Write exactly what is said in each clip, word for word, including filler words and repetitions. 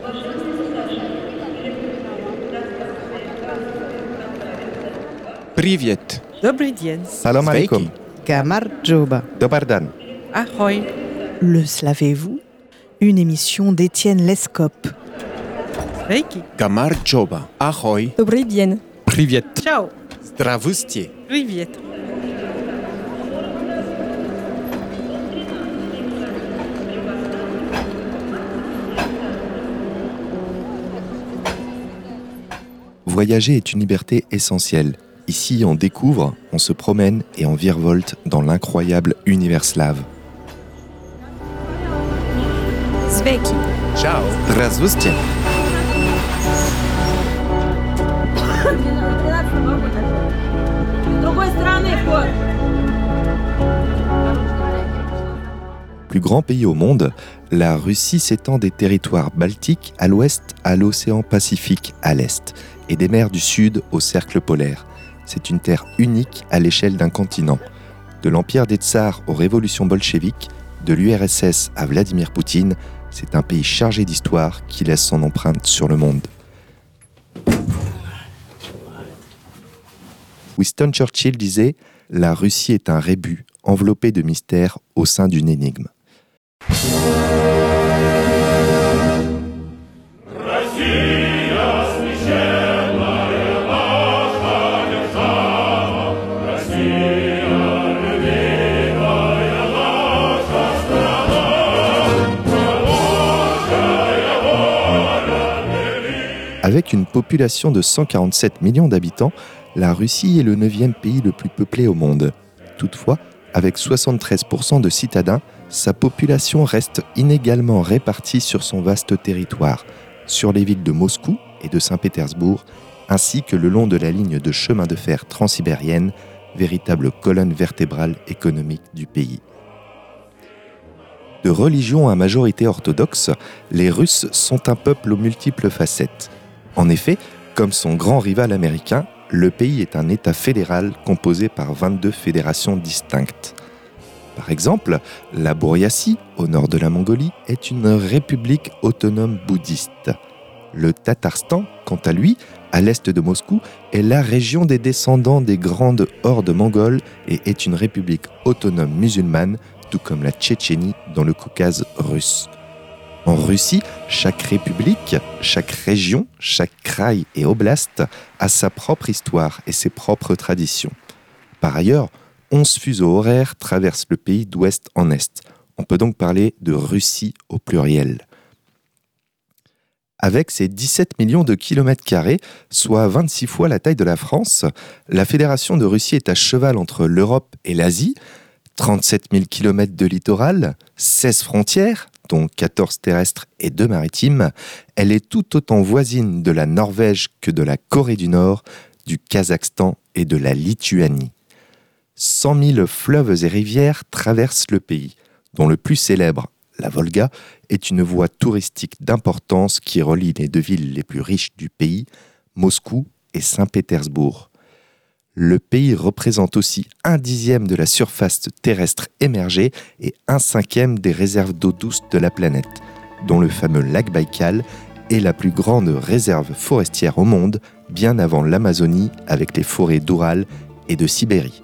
Привет. Добрый день. Salam alaikum. Gamarjoba. Dobar dan. Ahoy. Le savez-vous? Une émission d'Étienne Lescope. Sveiki. Gamarjoba. Ahoy. Добрый день. Привет. Ciao. Здравствуйте. Привет. Voyager est une liberté essentielle. Ici, on découvre, on se promène et on virevolte dans l'incroyable univers slave. Sveiki. Ciao. Здравствуйте. Plus grand pays au monde, la Russie s'étend des territoires baltiques à l'ouest à l'océan Pacifique à l'est et des mers du sud au cercle polaire. C'est une terre unique à l'échelle d'un continent. De l'empire des tsars aux révolutions bolcheviques, de l'U R S S à Vladimir Poutine, c'est un pays chargé d'histoire qui laisse son empreinte sur le monde. Winston Churchill disait « La Russie est un rébus enveloppé de mystères au sein d'une énigme ». Avec une population de cent quarante-sept millions d'habitants, la Russie est le neuvième pays le plus peuplé au monde. Toutefois, avec soixante-treize pour cent de citadins, sa population reste inégalement répartie sur son vaste territoire, sur les villes de Moscou et de Saint-Pétersbourg, ainsi que le long de la ligne de chemin de fer transsibérienne, véritable colonne vertébrale économique du pays. De religion à majorité orthodoxe, les Russes sont un peuple aux multiples facettes. En effet, comme son grand rival américain, le pays est un État fédéral composé par vingt-deux fédérations distinctes. Par exemple, la Bouriatie, au nord de la Mongolie, est une république autonome bouddhiste. Le Tatarstan, quant à lui, à l'est de Moscou, est la région des descendants des grandes hordes mongoles et est une république autonome musulmane, tout comme la Tchétchénie dans le Caucase russe. En Russie, chaque république, chaque région, chaque kraï et oblast a sa propre histoire et ses propres traditions. Par ailleurs, onze fuseaux horaires traversent le pays d'ouest en est. On peut donc parler de Russie au pluriel. Avec ses dix-sept millions de kilomètres carrés, soit vingt-six fois la taille de la France, la Fédération de Russie est à cheval entre l'Europe et l'Asie, trente-sept mille kilomètres de littoral, seize frontières, dont quatorze terrestres et deux maritimes. Elle est tout autant voisine de la Norvège que de la Corée du Nord, du Kazakhstan et de la Lituanie. cent mille fleuves et rivières traversent le pays, dont le plus célèbre, la Volga, est une voie touristique d'importance qui relie les deux villes les plus riches du pays, Moscou et Saint-Pétersbourg. Le pays représente aussi un dixième de la surface terrestre émergée et un cinquième des réserves d'eau douce de la planète, dont le fameux lac Baïkal est la plus grande réserve forestière au monde, bien avant l'Amazonie avec les forêts d'Oural et de Sibérie.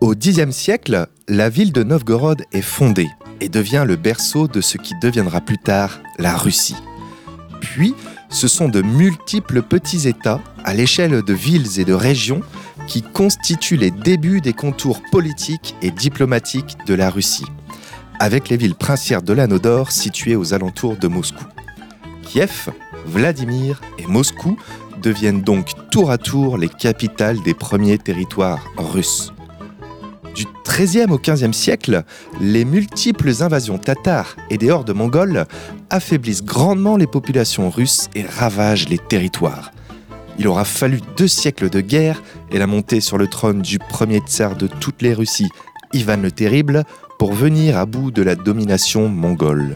Au Xe siècle, la ville de Novgorod est fondée et devient le berceau de ce qui deviendra plus tard la Russie. Puis, ce sont de multiples petits États, à l'échelle de villes et de régions, qui constituent les débuts des contours politiques et diplomatiques de la Russie, avec les villes princières de l'Anneau d'Or situées aux alentours de Moscou. Kiev, Vladimir et Moscou deviennent donc tour à tour les capitales des premiers territoires russes. Du treizième au quinzième siècle, les multiples invasions tatares et des hordes mongoles affaiblissent grandement les populations russes et ravagent les territoires. Il aura fallu deux siècles de guerre et la montée sur le trône du premier tsar de toutes les Russies, Ivan le Terrible, pour venir à bout de la domination mongole.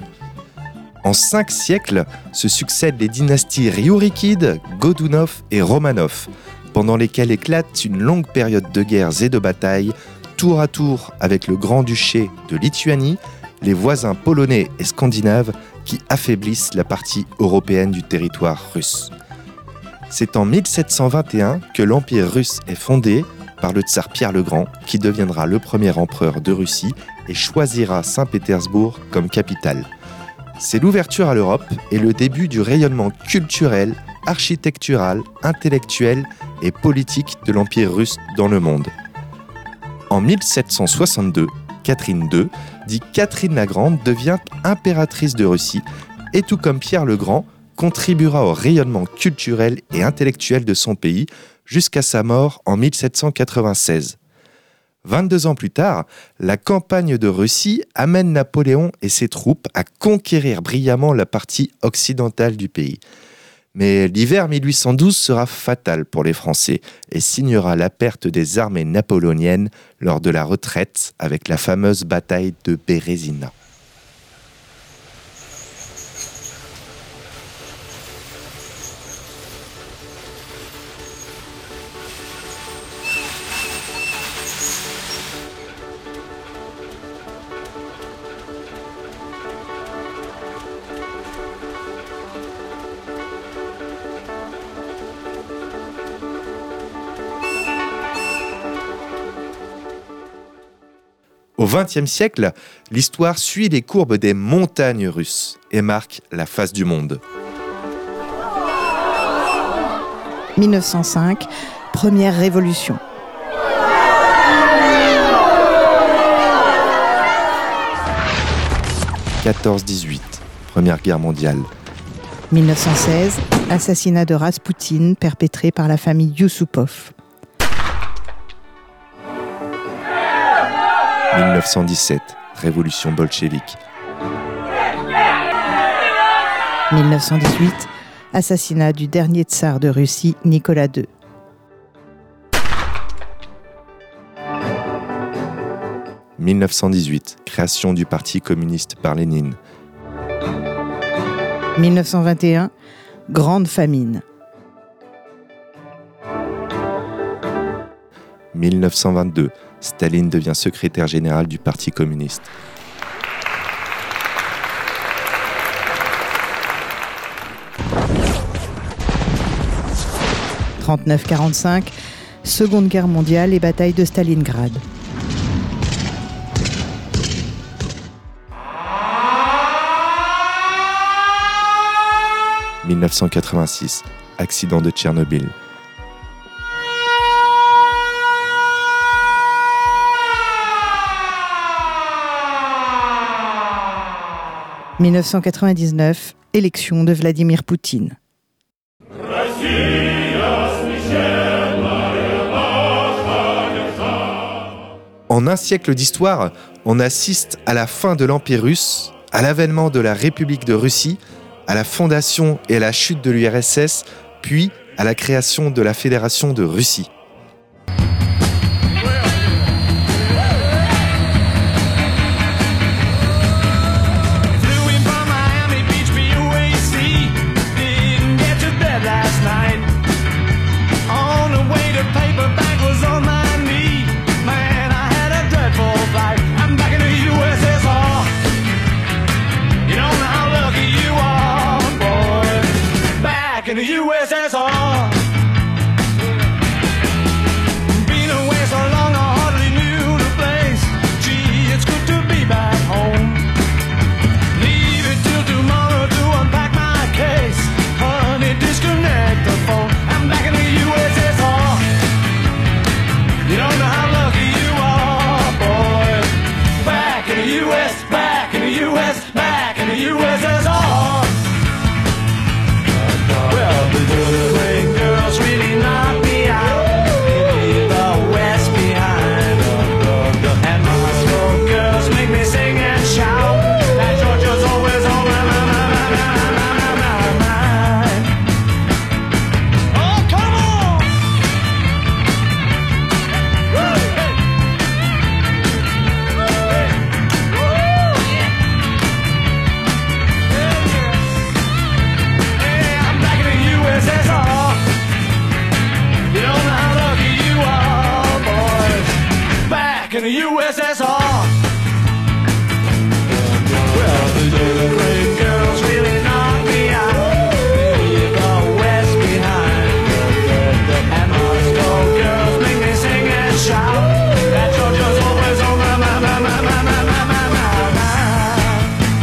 En cinq siècles se succèdent les dynasties Riourikides, Godunov et Romanov, pendant lesquelles éclate une longue période de guerres et de batailles, tour à tour avec le Grand-Duché de Lituanie, les voisins polonais et scandinaves qui affaiblissent la partie européenne du territoire russe. C'est en mille sept cent vingt et un que l'Empire russe est fondé par le tsar Pierre le Grand, qui deviendra le premier empereur de Russie et choisira Saint-Pétersbourg comme capitale. C'est l'ouverture à l'Europe et le début du rayonnement culturel, architectural, intellectuel et politique de l'Empire russe dans le monde. En mille sept cent soixante-deux, Catherine deux, dite Catherine la Grande, devient impératrice de Russie et tout comme Pierre le Grand, contribuera au rayonnement culturel et intellectuel de son pays jusqu'à sa mort en mille sept cent quatre-vingt-seize. vingt-deux ans plus tard, la campagne de Russie amène Napoléon et ses troupes à conquérir brillamment la partie occidentale du pays. Mais l'hiver mille huit cent douze sera fatal pour les Français et signera la perte des armées napoléoniennes lors de la retraite avec la fameuse bataille de Bérésina. Au vingtième siècle, l'histoire suit les courbes des montagnes russes et marque la face du monde. mille neuf cent cinq, première révolution. quatorze dix-huit, Première Guerre mondiale. mille neuf cent seize, assassinat de Raspoutine perpétré par la famille Youssoupov. mille neuf cent dix-sept, Révolution bolchevique. mille neuf cent dix-huit, assassinat du dernier tsar de Russie, Nicolas deux. mille neuf cent dix-huit, création du Parti communiste par Lénine. mille neuf cent vingt et un, grande famine. mille neuf cent vingt-deux, Staline devient secrétaire général du Parti communiste. trente-neuf quarante-cinq, Seconde Guerre mondiale et bataille de Stalingrad. mille neuf cent quatre-vingt-six, accident de Tchernobyl. mille neuf cent quatre-vingt-dix-neuf, élection de Vladimir Poutine. En un siècle d'histoire, on assiste à la fin de l'Empire russe, à l'avènement de la République de Russie, à la fondation et à la chute de l'U R S S, puis à la création de la Fédération de Russie. In the U S S R, been away so long I hardly knew the in the U S S R. Well, the great girls really knock me out. Leave the West behind. And Moscow girls make me sing and shout. That Georgia's always over my, my, my, my, my, my, my, my, my.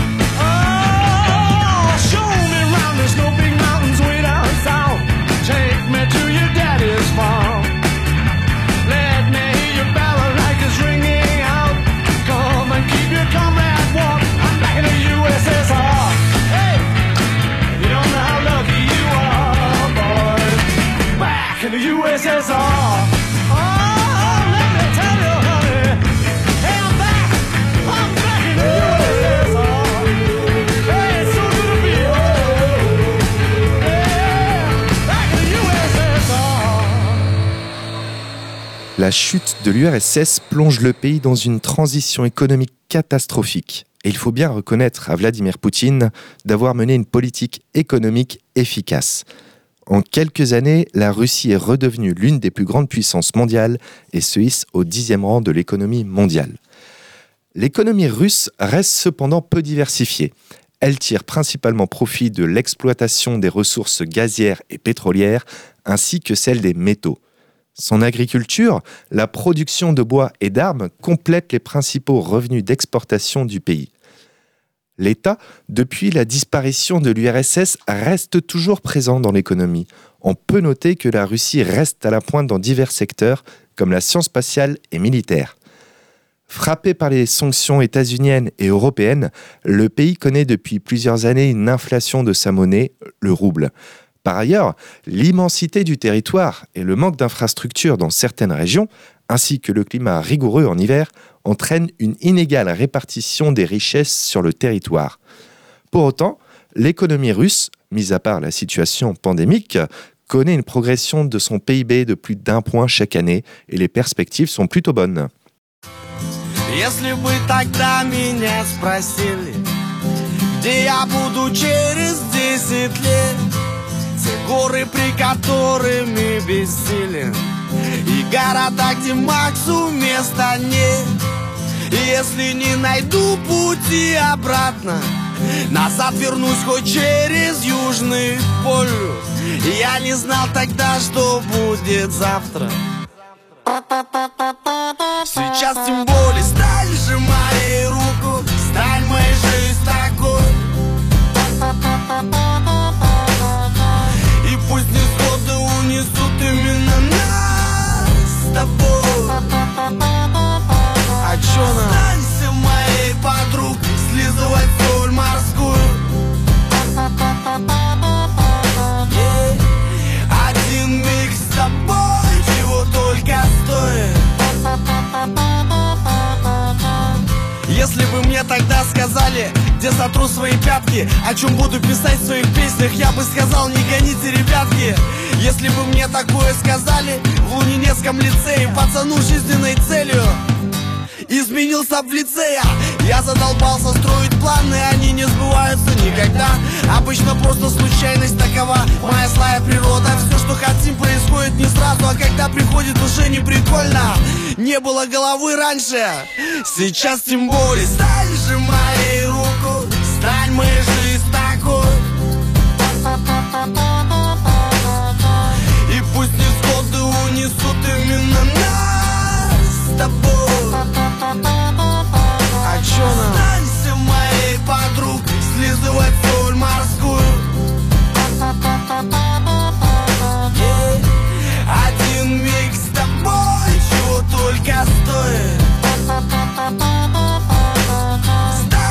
Oh, show me round, there's no big mountains way down south. Take me to your daddy's farm. Let me hear your balalaikas ringing out. Come and keep your comrade warm. I'm back in the U S S R. Hey, you don't know how lucky you are, boy. Back in the U S S R. Oh, let me tell you, honey. Hey, I'm back. I'm back in the U S S R. Hey, it's so good to be home. Yeah, back in the U S S R. La chute de l'U R S S plonge le pays dans une transition économique catastrophique. Et il faut bien reconnaître à Vladimir Poutine d'avoir mené une politique économique efficace. En quelques années, la Russie est redevenue l'une des plus grandes puissances mondiales et se hisse au dixième rang de l'économie mondiale. L'économie russe reste cependant peu diversifiée. Elle tire principalement profit de l'exploitation des ressources gazières et pétrolières, ainsi que celle des métaux. Son agriculture, la production de bois et d'armes complètent les principaux revenus d'exportation du pays. L'État, depuis la disparition de l'U R S S, reste toujours présent dans l'économie. On peut noter que la Russie reste à la pointe dans divers secteurs, comme la science spatiale et militaire. Frappé par les sanctions états-uniennes et européennes, le pays connaît depuis plusieurs années une inflation de sa monnaie, le rouble. Par ailleurs, l'immensité du territoire et le manque d'infrastructures dans certaines régions, ainsi que le climat rigoureux en hiver, entraînent une inégale répartition des richesses sur le territoire. Pour autant, l'économie russe, mis à part la situation pandémique, connaît une progression de son P I B de plus d'un point chaque année et les perspectives sont plutôt bonnes. Если бы тогда меня спросили, где я буду через десять лет, те горы, при которыми бессилен, и города, где Максу места нет. Если не найду пути обратно, назад вернусь хоть через Южный полюс. Я не знал тогда, что будет завтра. Сейчас тем более сталь сжимай руку, стань моей жизнь такой. И пусть несходы унесут именно нас с тобой. А чё нам? Станься моей подруг, слизывать соль морскую. Yeah. Один миг с тобой, чего только стоит. Если бы мне тогда сказали, где сотру свои пятки, о чем буду писать в своих песнях, я бы сказал, не гоните, ребятки. Если бы мне такое сказали в Лунинецком лицее, пацану жизненной целью изменился в лице. Я задолбался строить планы, они не сбываются никогда. Обычно просто случайность такова, моя злая природа. Все, что хотим, происходит не сразу, а когда приходит, уже не прикольно. Не было головы раньше, сейчас тем более. Стань же моей руку, стань моей жизнь такой. И пусть несходы унесут именно нас с тобой. А чё нам? Станься моей подруг, слизывать соль морскую. Yeah. Один миг с тобой, чего только стоит. Станься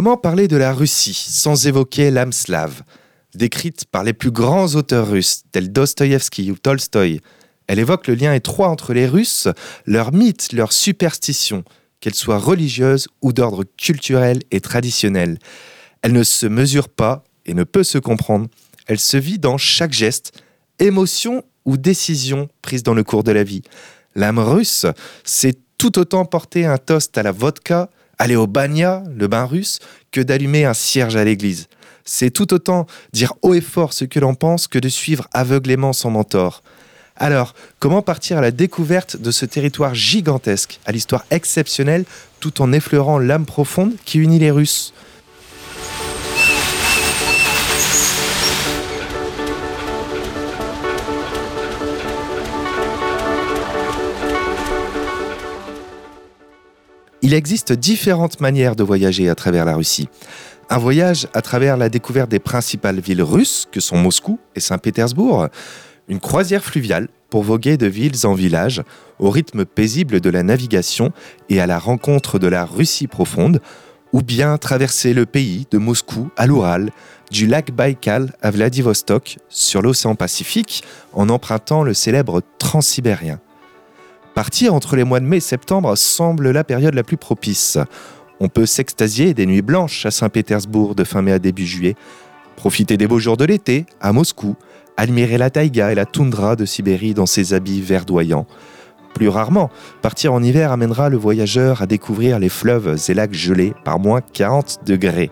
Comment parler de la Russie sans évoquer l'âme slave ? Décrite par les plus grands auteurs russes, tels Dostoïevski ou Tolstoï, elle évoque le lien étroit entre les Russes, leurs mythes, leurs superstitions, qu'elles soient religieuses ou d'ordre culturel et traditionnel. Elle ne se mesure pas et ne peut se comprendre. Elle se vit dans chaque geste, émotion ou décision prise dans le cours de la vie. L'âme russe, c'est tout autant porter un toast à la vodka, aller au banya, le bain russe, que d'allumer un cierge à l'église. C'est tout autant dire haut et fort ce que l'on pense que de suivre aveuglément son mentor. Alors, comment partir à la découverte de ce territoire gigantesque, à l'histoire exceptionnelle, tout en effleurant l'âme profonde qui unit les Russes ? Il existe différentes manières de voyager à travers la Russie. Un voyage à travers la découverte des principales villes russes, que sont Moscou et Saint-Pétersbourg. Une croisière fluviale pour voguer de villes en villages, au rythme paisible de la navigation et à la rencontre de la Russie profonde, ou bien traverser le pays de Moscou à l'Oural, du lac Baïkal à Vladivostok, sur l'océan Pacifique, en empruntant le célèbre Transsibérien. Partir entre les mois de mai et septembre semble la période la plus propice. On peut s'extasier des nuits blanches à Saint-Pétersbourg de fin mai à début juillet, profiter des beaux jours de l'été à Moscou, admirer la taïga et la toundra de Sibérie dans ses habits verdoyants. Plus rarement, partir en hiver amènera le voyageur à découvrir les fleuves et lacs gelés par moins quarante degrés.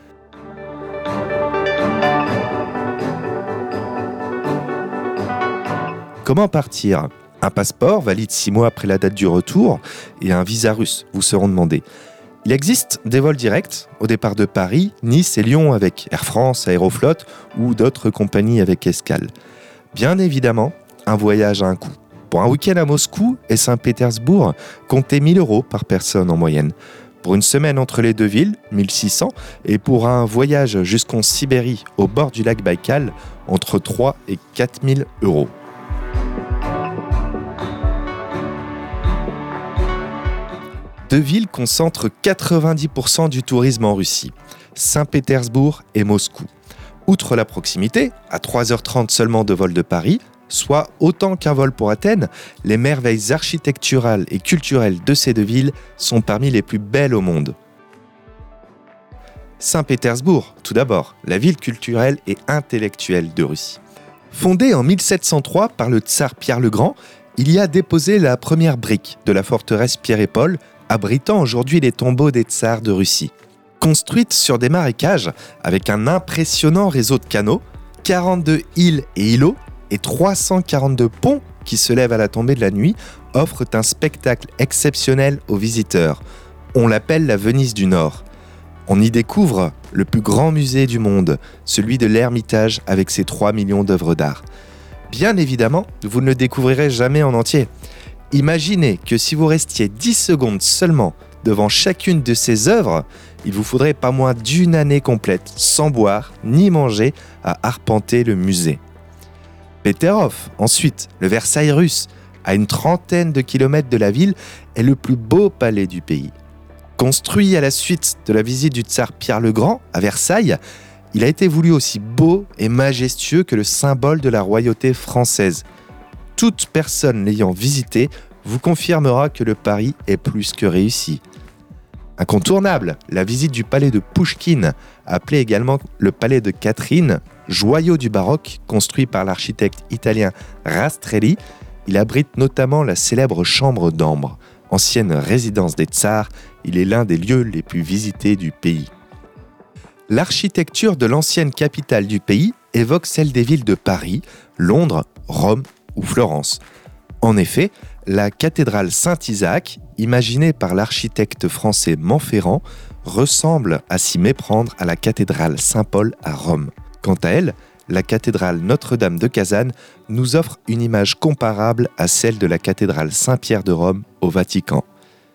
Comment partir ? Un passeport valide six mois après la date du retour et un visa russe vous seront demandés. Il existe des vols directs au départ de Paris, Nice et Lyon avec Air France, Aeroflot ou d'autres compagnies avec escale. Bien évidemment, un voyage a un coût. Pour un week-end à Moscou et Saint-Pétersbourg, comptez mille euros par personne en moyenne. Pour une semaine entre les deux villes, mille six cents, et pour un voyage jusqu'en Sibérie au bord du lac Baïkal, entre trois et quatre mille euros. Deux villes concentrent quatre-vingt-dix pour cent du tourisme en Russie, Saint-Pétersbourg et Moscou. Outre la proximité, à trois heures trente seulement de vol de Paris, soit autant qu'un vol pour Athènes, les merveilles architecturales et culturelles de ces deux villes sont parmi les plus belles au monde. Saint-Pétersbourg, tout d'abord, la ville culturelle et intellectuelle de Russie. Fondée en mille sept cent trois par le tsar Pierre le Grand, il y a déposé la première brique de la forteresse Pierre et Paul, abritant aujourd'hui les tombeaux des tsars de Russie. Construite sur des marécages, avec un impressionnant réseau de canaux, quarante-deux îles et îlots et trois cent quarante-deux ponts qui se lèvent à la tombée de la nuit, offrent un spectacle exceptionnel aux visiteurs. On l'appelle la Venise du Nord. On y découvre le plus grand musée du monde, celui de l'Ermitage avec ses trois millions d'œuvres d'art. Bien évidemment, vous ne le découvrirez jamais en entier. Imaginez que si vous restiez dix secondes seulement devant chacune de ces œuvres, il vous faudrait pas moins d'une année complète, sans boire ni manger, à arpenter le musée. Peterhof, ensuite, le Versailles russe, à une trentaine de kilomètres de la ville, est le plus beau palais du pays. Construit à la suite de la visite du tsar Pierre le Grand à Versailles, il a été voulu aussi beau et majestueux que le symbole de la royauté française. Toute personne l'ayant visité vous confirmera que le pari est plus que réussi. Incontournable, la visite du palais de Pouchkine, appelé également le palais de Catherine, joyau du baroque construit par l'architecte italien Rastrelli. Il abrite notamment la célèbre chambre d'ambre. Ancienne résidence des tsars, il est l'un des lieux les plus visités du pays. L'architecture de l'ancienne capitale du pays évoque celle des villes de Paris, Londres, Rome ou Florence. En effet, la cathédrale Saint-Isaac, imaginée par l'architecte français Montferrand, ressemble à s'y méprendre à la cathédrale Saint-Paul à Rome. Quant à elle, la cathédrale Notre-Dame de Kazan nous offre une image comparable à celle de la cathédrale Saint-Pierre de Rome au Vatican.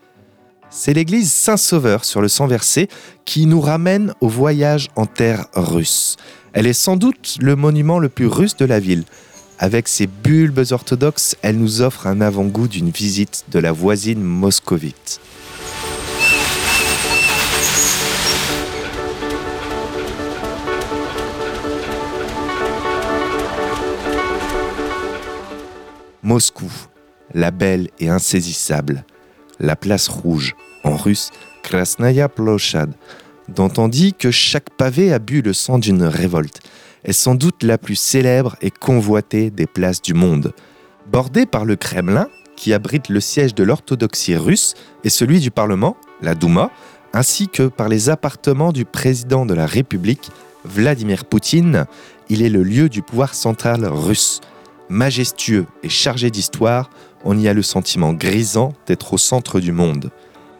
C'est l'église Saint-Sauveur sur le sang versé qui nous ramène au voyage en terre russe. Elle est sans doute le monument le plus russe de la ville. Avec ses bulbes orthodoxes, elle nous offre un avant-goût d'une visite de la voisine moscovite. Moscou, la belle et insaisissable. La place rouge, en russe Krasnaya Plochad, dont on dit que chaque pavé a bu le sang d'une révolte, est sans doute la plus célèbre et convoitée des places du monde. Bordée par le Kremlin, qui abrite le siège de l'orthodoxie russe et celui du Parlement, la Douma, ainsi que par les appartements du président de la République, Vladimir Poutine, il est le lieu du pouvoir central russe. Majestueux et chargé d'histoire, on y a le sentiment grisant d'être au centre du monde.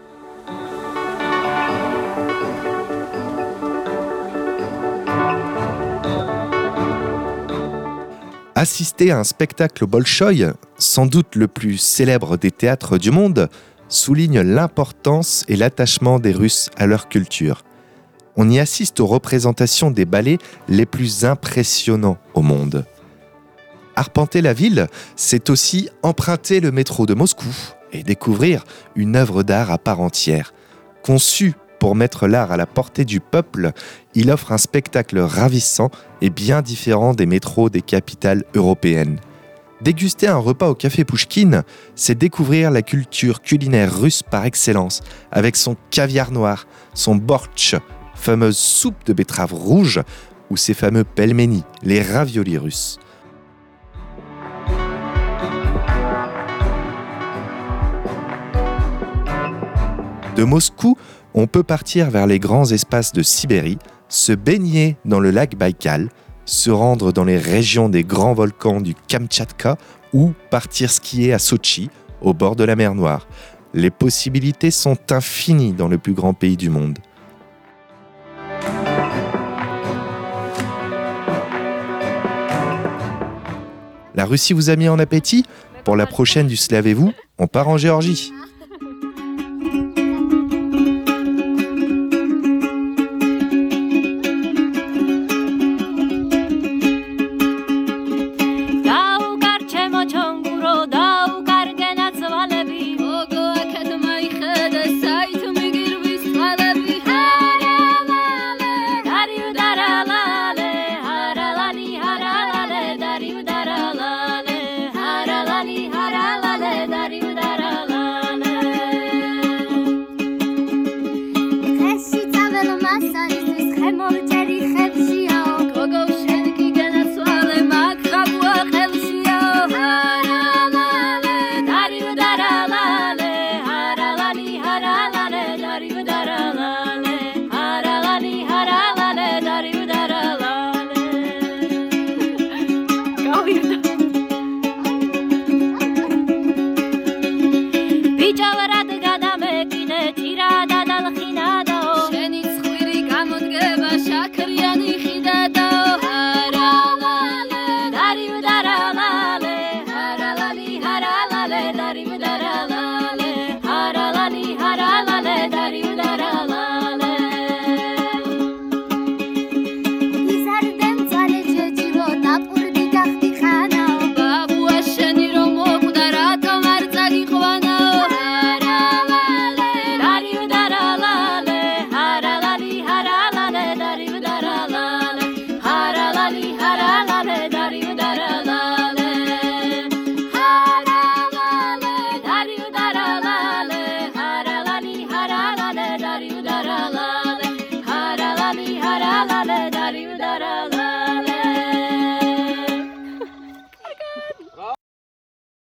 Assister à un spectacle Bolchoï, sans doute le plus célèbre des théâtres du monde, souligne l'importance et l'attachement des Russes à leur culture. On y assiste aux représentations des ballets les plus impressionnants au monde. Arpenter la ville, c'est aussi emprunter le métro de Moscou et découvrir une œuvre d'art à part entière. Conçue pour mettre l'art à la portée du peuple, il offre un spectacle ravissant et bien différent des métros des capitales européennes. Déguster un repas au café Pouchkine, c'est découvrir la culture culinaire russe par excellence, avec son caviar noir, son bortsch, fameuse soupe de betterave rouge, ou ses fameux pelmeni, les raviolis russes. De Moscou, on peut partir vers les grands espaces de Sibérie, se baigner dans le lac Baïkal, se rendre dans les régions des grands volcans du Kamtchatka ou partir skier à Sotchi, au bord de la mer Noire. Les possibilités sont infinies dans le plus grand pays du monde. La Russie vous a mis en appétit ? Pour la prochaine du Slavez-vous, on part en Géorgie.